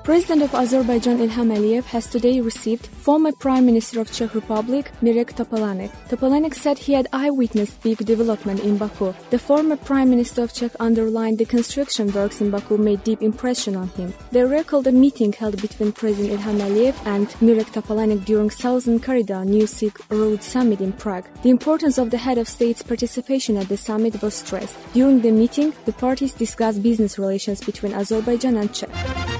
President of Azerbaijan Ilham Aliyev has today received former Prime Minister of Czech Republic Mirek Topolánek. Topolánek said he had eyewitnessed big development in Baku. The former Prime Minister of Czech underlined the construction works in Baku made deep impression on him. They recalled a meeting held between President Ilham Aliyev and Mirek Topolánek during Southern Corridor New Silk Road Summit in Prague. The importance of the head of state's participation at the summit was stressed. During the meeting, the parties discussed business relations between Azerbaijan and Czech.